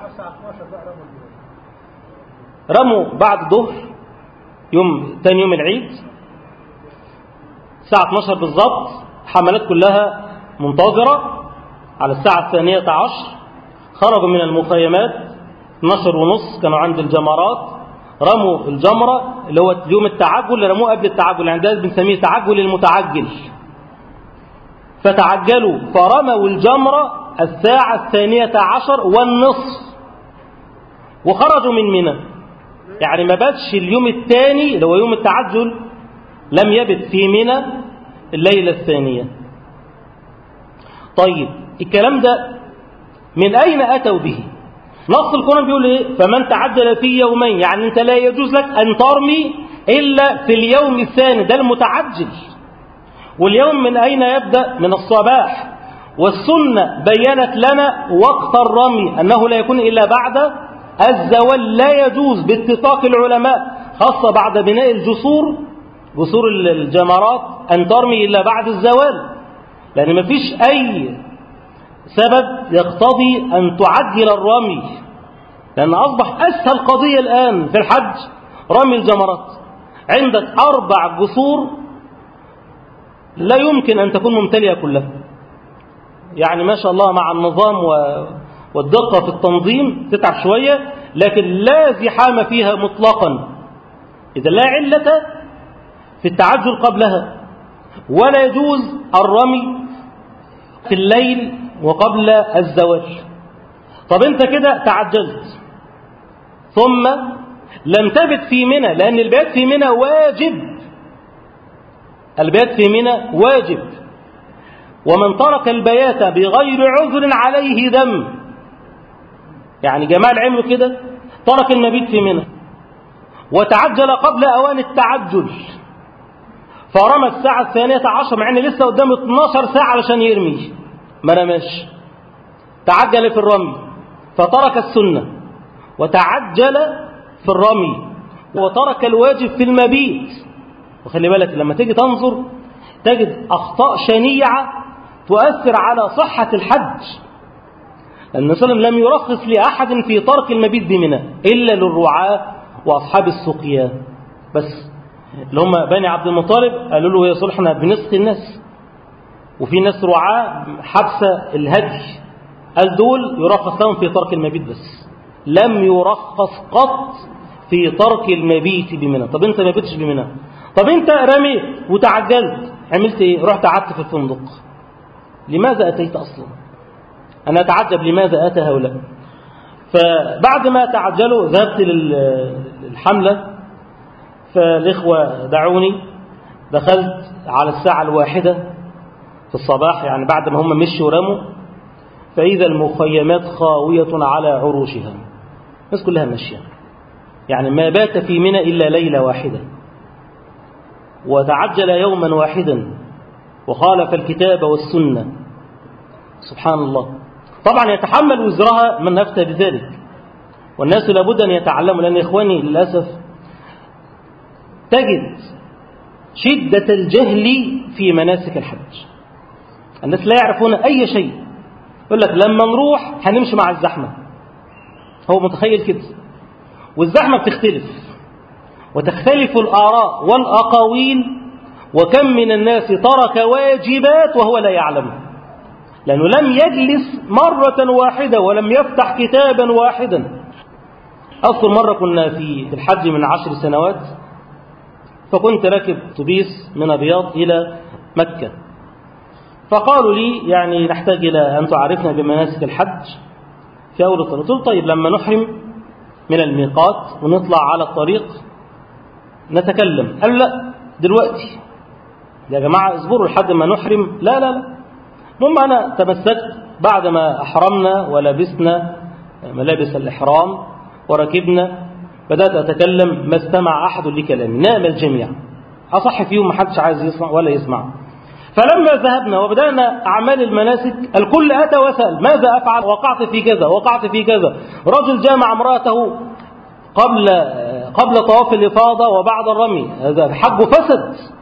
رموا بعد الظهر تاني يوم العيد الساعة 12 بالضبط. حملات كلها منتظرة على الساعة 12 خرجوا من المخيمات 12:30 كانوا عند الجمرات. رموا الجمرة اللي هو يوم التعجل اللي رموه قبل التعجل، عندنا بنسميه تعجل المتعجل. فتعجلوا فرموا الجمرة الساعة 12:30 وخرجوا من منى. يعني ما باتش اليوم الثاني اللي هو يوم التعجل، لم يبت في منى الليلة الثانية. طيب الكلام ده من أين أتوا به؟ نص القرآن بيقول ايه؟ فمن تعجل في يومين، يعني انت لا يجوز لك أن ترمي إلا في اليوم الثاني، ده المتعجل. واليوم من أين يبدأ؟ من الصباح. والسنة بيّنت لنا وقت الرمي أنه لا يكون إلا بعد الزوال. لا يجوز باتفاق العلماء خاصة بعد بناء جسور الجمرات أن ترمي إلا بعد الزوال، لأن ما فيش أي سبب يقتضي أن تعجل الرمي، لأن أصبح أسهل قضية الآن في الحج رمي الجمرات. عندك 4 جسور لا يمكن أن تكون ممتلئة كلها، يعني ما شاء الله مع النظام والدقة في التنظيم تتعب شوية، لكن لا زحام فيها مطلقا. إذا لا علة في التعجل قبلها، ولا يجوز الرمي في الليل وقبل الزوال. طب انت كده تعجلت ثم لم تبت في منى، لأن البيت في منى واجب. البيت في منى واجب، ومن ترك البيات بغير عذر عليه دم. يعني جماعة عملوا كده، ترك المبيت في منى وتعجل قبل أوان التعجل فرمى الساعة 12 مع أن لسه قدامه 12 ساعة علشان يرمي، ما رماش، تعجل في الرمي فترك السنة وتعجل في الرمي وترك الواجب في المبيت. وخلي بالك لما تيجي تنظر تجد أخطاء شنيعة تؤثر على صحة الحج. النبي صلى الله عليه وسلم لم يرخص لأحد في ترك المبيت بمنى إلا للرعاة وأصحاب السقيا بس، اللي هم بني عبد المطلب. قالوا له يا صلحنا بنسقي الناس، وفي ناس رعاة حبسة الهدي، قال دول يرخص لهم في ترك المبيت بس، لم يرخص قط في ترك المبيت بمنى. طب انت ما بيتش بمنى، طب انت رميت وتعجلت، عملت ايه؟ رحت قعدت في الفندق. لماذا اتيت اصلا؟ انا اتعجب لماذا اتى هؤلاء. فبعد ما تعجلوا ذهبت للحملة، فالاخوة دعوني، دخلت على الساعة 1 في الصباح، يعني بعد ما هم مشوا ورموا، فإذا المخيمات خاوية على عروشها، الناس كلها ماشية، يعني ما بات في منى إلا ليلة واحدة، وتعجل يوما واحدا وخالف الكتاب والسنة. سبحان الله. طبعا يتحمل وزرها من أفتى بذلك، والناس لابد أن يتعلموا، لأن إخواني للأسف تجد شدة الجهل في مناسك الحج. الناس لا يعرفون أي شيء، يقول لك لما نروح هنمشي مع الزحمة، هو متخيل كده، والزحمة بتختلف وتختلف الآراء والأقاويل، وكم من الناس ترك واجبات وهو لا يعلم، لأنه لم يجلس مرة واحدة ولم يفتح كتابا واحدا. أذكر مرة كنا في الحج من 10 سنوات، فكنت راكب أتوبيس من الرياض إلى مكة، فقالوا لي يعني نحتاج إلى أن تعرفنا بمناسك الحج في أول الطريق. قلت طيب لما نحرم من الميقات ونطلع على الطريق نتكلم. قالوا لا دلوقتي يا جماعة اصبروا لحد ما نحرم. لا لا لا. المهم أنا تمسكت بعد ما أحرمنا ولبسنا ملابس الإحرام وركبنا، بدأت أتكلم، ما استمع أحد لكلامي، نام الجميع، أصح فيهم ما حدش عايز يسمع ولا يسمع. فلما ذهبنا وبدأنا أعمال المناسك الكل أتى وسأل ماذا أفعل، وقعت في كذا وقعت في كذا. رجل جامع امرأته قبل طواف الإفاضة وبعد الرمي، هذا حج فسد.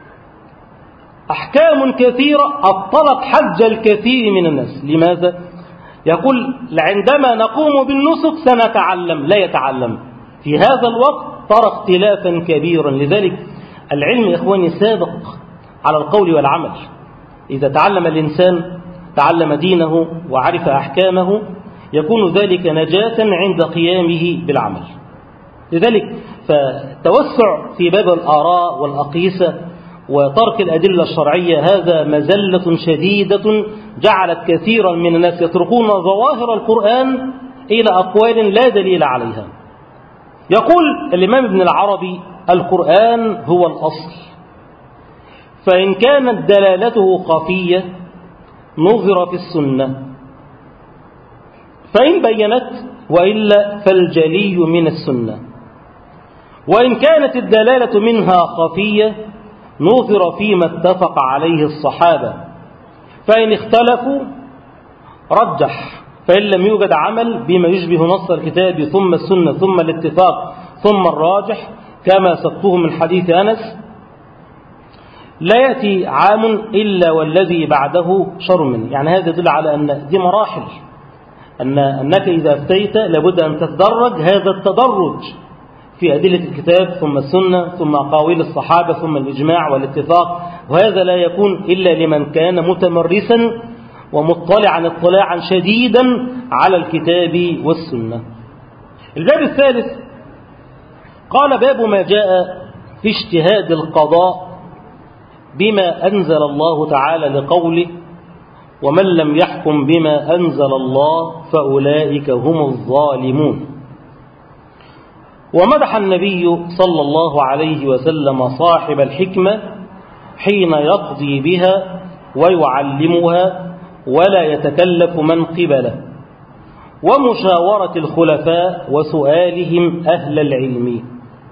أحكام كثيرة أبطلت حج الكثير من الناس. لماذا؟ يقول عندما نقوم بالنسك سنتعلم، لا يتعلم في هذا الوقت، ترى اختلافا كبيرا. لذلك العلم يا إخواني سابق على القول والعمل. إذا تعلم الإنسان تعلم دينه وعرف أحكامه يكون ذلك نجاة عند قيامه بالعمل. لذلك فتوسع في باب الآراء والأقيسة وترك الأدلة الشرعية هذا مزلة شديدة جعلت كثيرا من الناس يتركون ظواهر القرآن إلى أقوال لا دليل عليها. يقول الإمام ابن العربي القرآن هو الأصل، فإن كانت دلالته خفية نظر في السنة، فإن بينت وإلا فالجلي من السنة، وإن كانت الدلالة منها خفية نظر فيما اتفق عليه الصحابة، فإن اختلفوا رجح، فإن لم يوجد عمل بما يشبه نص الكتاب ثم السنة ثم الاتفاق ثم الراجح كما سقطه من حديث أنس، لا يأتي عام إلا والذي بعده شر منه. يعني هذا يدل على أن دي مراحل، أنك إذا أفتيت لابد أن تتدرج هذا التدرج في أدلة الكتاب ثم السنة ثم أقاويل الصحابة ثم الإجماع والاتفاق، وهذا لا يكون إلا لمن كان متمرسا ومطلعا اطلاعا شديدا على الكتاب والسنة. الباب الثالث قال باب ما جاء في اجتهاد القضاء بما أنزل الله تعالى لقوله ومن لم يحكم بما أنزل الله فأولئك هم الظالمون. ومدح النبي صلى الله عليه وسلم صاحب الحكمة حين يقضي بها ويعلمها ولا يتكلف من قبله، ومشاورة الخلفاء وسؤالهم أهل العلم.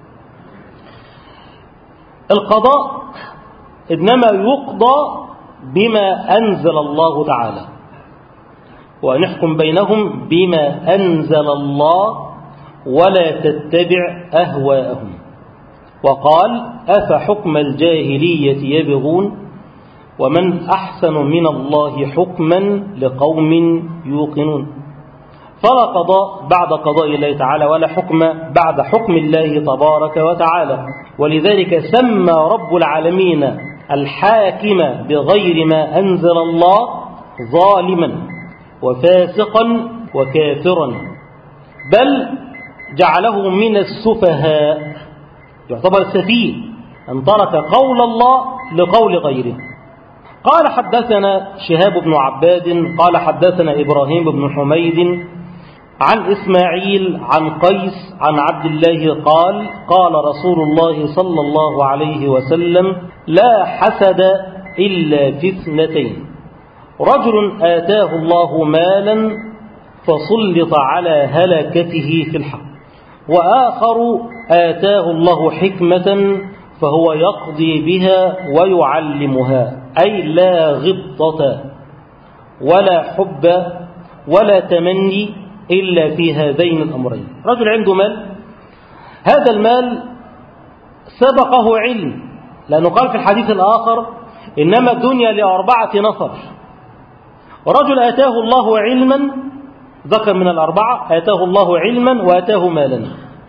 القضاء إنما يقضى بما أنزل الله تعالى، ونحكم بينهم بما أنزل الله ولا تتبع أهواءهم. وقال أفحكم الجاهلية يبغون ومن أحسن من الله حكما لقوم يوقنون. فلا قضاء بعد قضاء الله تعالى ولا حكم بعد حكم الله تبارك وتعالى. ولذلك سمى رب العالمين الحاكم بغير ما أنزل الله ظالما وفاسقا وكافرا، بل جعله من السفهاء، يعتبر سفيه أن ترك قول الله لقول غيره. قال حدثنا شهاب بن عباد قال حدثنا إبراهيم بن حميد عن إسماعيل عن قيس عن عبد الله قال قال رسول الله صلى الله عليه وسلم لا حسد إلا في اثنتين: رجل آتاه الله مالا فسلط على هلكته في الحق، وآخر آتاه الله حكمة فهو يقضي بها ويعلمها، أي لا غبطة ولا حب ولا تمني إلا في هذين الأمرين. رجل عنده مال، هذا المال سبقه علم، لأنه قال في الحديث الآخر إنما الدنيا ل4 نفر: رجل آتاه الله علما، ذكر من 4، آتاه الله علما وآتاه مالا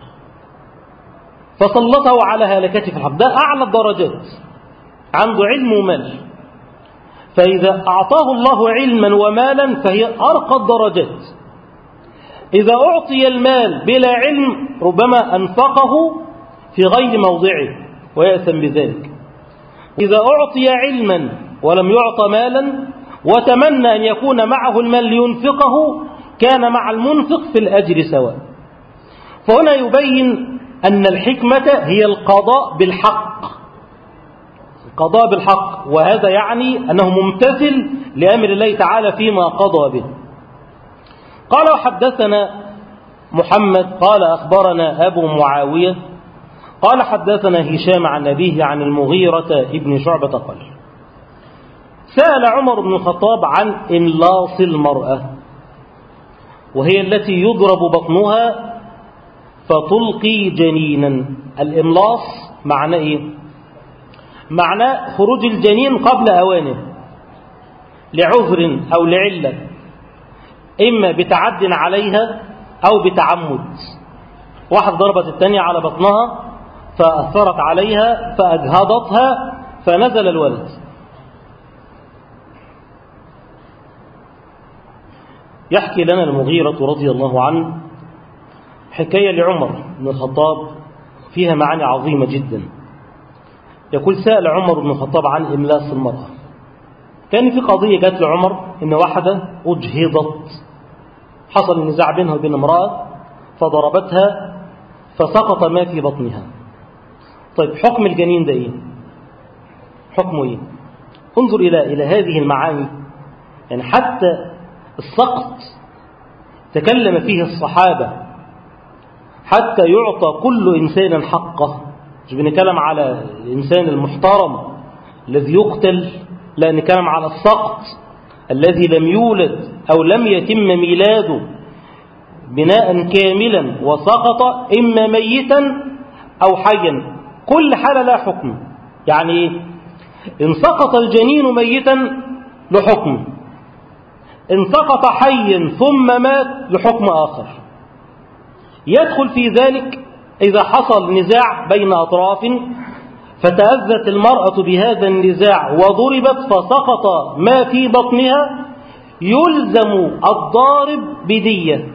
فسلطه على هلكته في الحق، ده أعلى الدرجات، عنده علم ومال. فإذا أعطاه الله علما ومالا فهي أرقى الدرجات. إذا أعطي المال بلا علم ربما أنفقه في غير موضعه ويأثم بذلك. إذا أعطي علما ولم يعط مالا وتمنى أن يكون معه المال لينفقه كان مع المنفق في الأجر سواء. فهنا يبين أن الحكمة هي القضاء بالحق، القضاء بالحق، وهذا يعني أنه ممتثل لأمر الله تعالى فيما قضى به. قال وحدثنا محمد قال أخبرنا أبو معاوية قال حدثنا هشام عن أبيه عن المغيرة ابن شعبة قال سأل عمر بن الخطاب عن إملاص المرأة، وهي التي يضرب بطنها فتلقي جنينا. الإملاص معناه إيه؟ معناه خروج الجنين قبل أوانه لعذر أو لعلة، إما بتعد عليها أو بتعمد. واحد ضربت الثانية على بطنها فأثرت عليها فأجهضتها فنزل الولد. يحكي لنا المغيرة رضي الله عنه حكاية لعمر بن الخطاب فيها معاني عظيمة جدا. يقول سأل عمر بن الخطاب عن إملاص المرأة. كان في قضية جات لعمر إن واحدة أجهضت، حصل نزاع بينها وبين امرأة فضربتها فسقط ما في بطنها. طيب حكم الجنين ده إيه؟ حكمه إيه؟ انظر إلى هذه المعاني. يعني حتى السقط تكلم فيه الصحابة حتى يعطى كل إنسان حقه. مش بنتكلم على الإنسان المحترم الذي يقتل، لا، نتكلم على السقط الذي لم يولد أو لم يتم ميلاده بناء كاملا وسقط إما ميتا أو حيا، كل حالة لا حكم. يعني إن سقط الجنين ميتا لحكم، إن سقط حيا ثم مات لحكم آخر. يدخل في ذلك إذا حصل نزاع بين أطراف فتأذت المرأة بهذا النزاع وضربت فسقط ما في بطنها، يلزم الضارب بدية.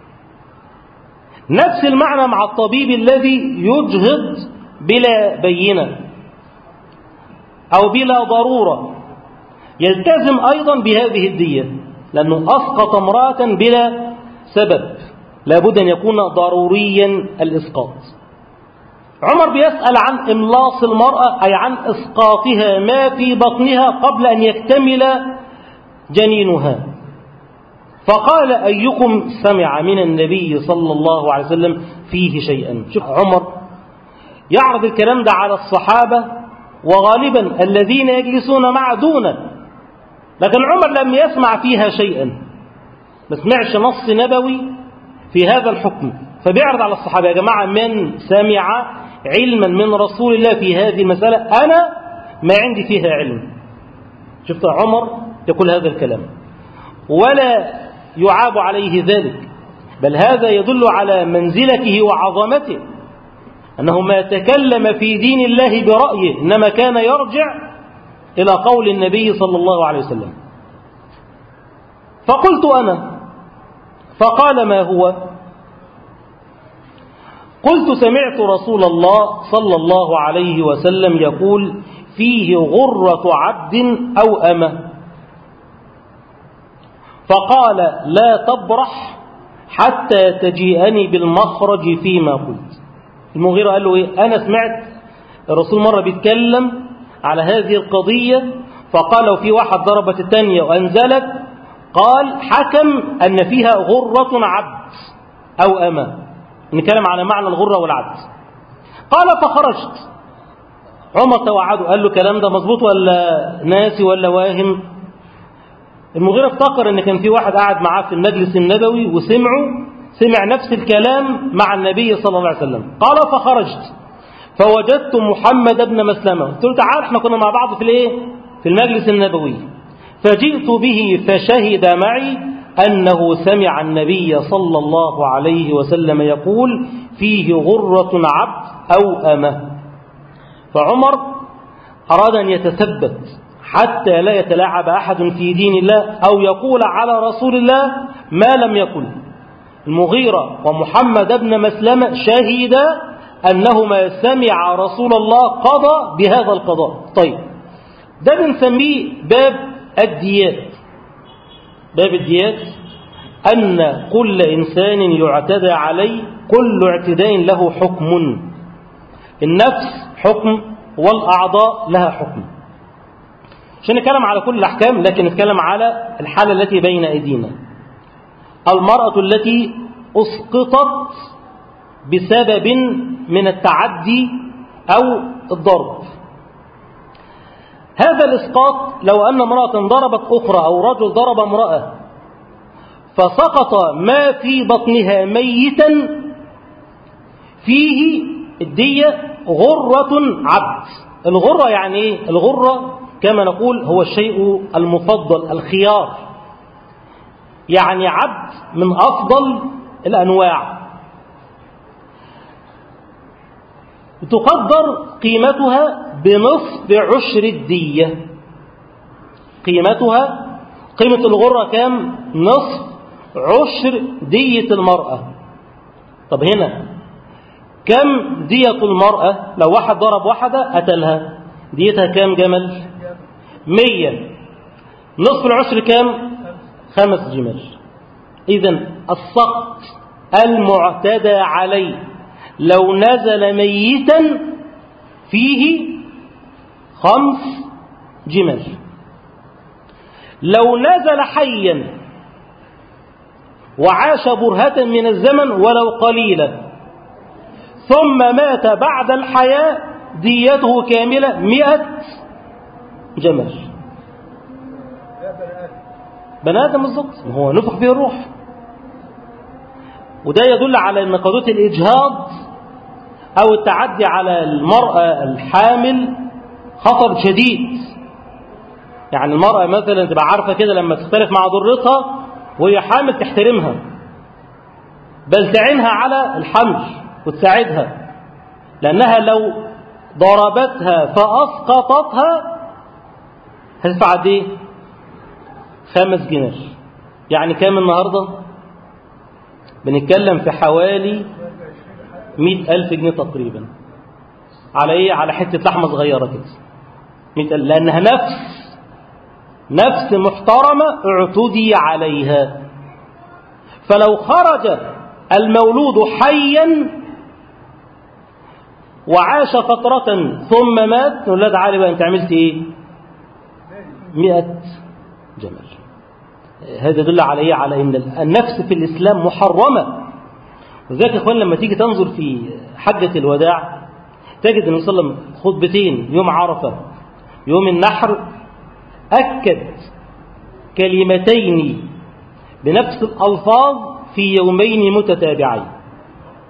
نفس المعنى مع الطبيب الذي يجهض بلا بينة أو بلا ضرورة، يلتزم أيضا بهذه الدية، لأنه أسقط امرأة بلا سبب، لابد أن يكون ضروريا الإسقاط. عمر بيسأل عن إملاص المرأة، أي عن إسقاطها ما في بطنها قبل أن يكتمل جنينها. فقال أيكم سمع من النبي صلى الله عليه وسلم فيه شيئا. شوف عمر يعرض الكلام ده على الصحابة وغالبا الذين يجلسون مع دونه، لكن عمر لم يسمع فيها شيئا، ما سمعش نص نبوي في هذا الحكم، فبيعرض على الصحابة: يا جماعة، من سمع علما من رسول الله في هذه المسألة أنا ما عندي فيها علم. شفت عمر يقول هذا الكلام ولا يعاب عليه ذلك، بل هذا يدل على منزلته وعظمته، أنه ما تكلم في دين الله برأيه، إنما كان يرجع إلى قول النبي صلى الله عليه وسلم. فقلت أنا: فقال: ما هو؟ قلت: سمعت رسول الله صلى الله عليه وسلم يقول: فيه غرة عبد أو أمة. فقال: لا تبرح حتى تجيئني بالمخرج فيما قلت. المغيرة قال له إيه؟ أنا سمعت الرسول مرة بيتكلم على هذه القضية، فقال لو في واحد ضربت الثانية وأنزلت، قال حكم أن فيها غرة عبد أو أمة، نتكلم على معنى الغرة والعبد. قال: فخرجت. عمر توعده، قال له كلام ده مظبوط ولا ناسي ولا واهم؟ المغيرة افتكر ان كان في واحد قاعد معاه في المجلس النبوي سمع نفس الكلام مع النبي صلى الله عليه وسلم. قال: فخرجت فوجدت محمد بن مسلمة. قلت له: تعال، احنا كنا مع بعض في المجلس النبوي. فجئت به فشهد معي أنه سمع النبي صلى الله عليه وسلم يقول: فيه غرة عبد أو أمة. فعمر أراد أن يتثبت حتى لا يتلاعب أحد في دين الله أو يقول على رسول الله ما لم يقل. المغيرة ومحمد بن مسلمة شهد أنهما سمع رسول الله قضى بهذا القضاء. طيب، ده بنسميه باب الديات. باب الديات أن كل إنسان يعتدى عليه، كل اعتداء له حكم. النفس حكم والأعضاء لها حكم. عشان نتكلم على كل الأحكام، لكن نتكلم على الحالة التي بين أيدينا. المرأة التي أسقطت بسبب من التعدي أو الضرب. هذا الإسقاط لو أن امرأة ضربت أخرى أو رجل ضرب امرأة فسقط ما في بطنها ميتا، فيه الدية غرة عبد. الغرة يعني إيه؟ الغرة كما نقول هو الشيء المفضل، الخيار، يعني عبد من أفضل الأنواع. تقدر قيمتها بنصف عشر الدية. قيمة الغرة كام؟ نصف عشر دية المرأة. طب هنا كم دية المرأة؟ لو واحد ضرب واحدة قتلها، ديتها كام جمل؟ 100. نصف العشر كام؟ 5 جمل. إذن السقط المعتدى عليه لو نزل ميتا فيه 5 جمل. لو نزل حيا وعاش برهة من الزمن ولو قليلا ثم مات بعد الحياة، ديته كاملة 100 جمل. بني آدم بالضبط، هو نفخ فيه الروح. وده يدل على أن قضية الإجهاض أو التعدي على المرأة الحامل خطر شديد. يعني المرأة مثلا تبقى عارفة كده لما تختلف مع ضرتها وهي حامل تحترمها، بل تعينها على الحمل وتساعدها، لأنها لو ضربتها فأسقطتها هتدفع قد إيه؟ 5 جنيه. يعني كام النهاردة؟ بنتكلم في حوالي 100,000 جنيه تقريبا. على إيه؟ على حتة لحمة صغيرة كده 100,000، لأنها نفس محترمة اعتدي عليها. فلو خرج المولود حيا وعاش فترة ثم مات، نقول له تعالى بقى انت عملت ايه؟ 100 جمل. هذا يدل على ايه؟ على ان النفس في الاسلام محرمة. وذلك يا اخوان لما تيجي تنظر في حجة الوداع تجد النبي صلى الله عليه وسلم خطبتين، يوم عرفة يوم النحر، أكد كلمتين بنفس الألفاظ في يومين متتابعين.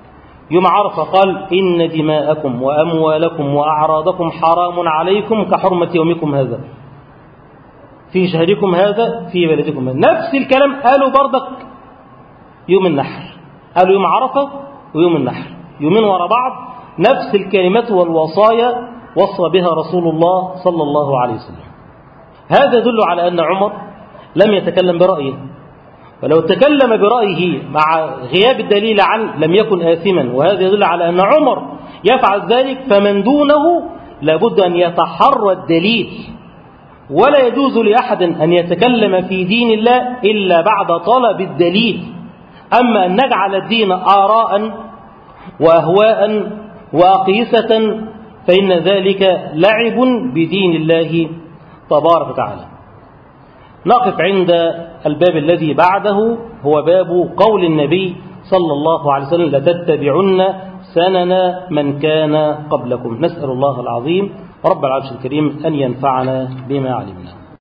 يوم عرفة قال إن دماءكم وأموالكم وأعراضكم حرام عليكم كحرمة يومكم هذا في شهركم هذا في بلدكم هذا. نفس الكلام قالوا برضك يوم النحر، قالوا يوم عرفة ويوم النحر، يومين وراء بعض نفس الكلمات والوصايا وصى بها رسول الله صلى الله عليه وسلم. هذا يدل على أن عمر لم يتكلم برأيه، ولو تكلم برأيه مع غياب الدليل عنه لم يكن آثما، وهذا يدل على أن عمر يفعل ذلك، فمن دونه لابد أن يتحرى الدليل، ولا يجوز لأحد أن يتكلم في دين الله إلا بعد طلب الدليل. أما أن نجعل الدين آراء وأهواء وأقيسة فإن ذلك لعب بدين الله تبارك وتعالى. نقف عند الباب الذي بعده، هو باب قول النبي صلى الله عليه وسلم لتتبعن سنن من كان قبلكم. نسأل الله العظيم رب العرش الكريم أن ينفعنا بما علمنا.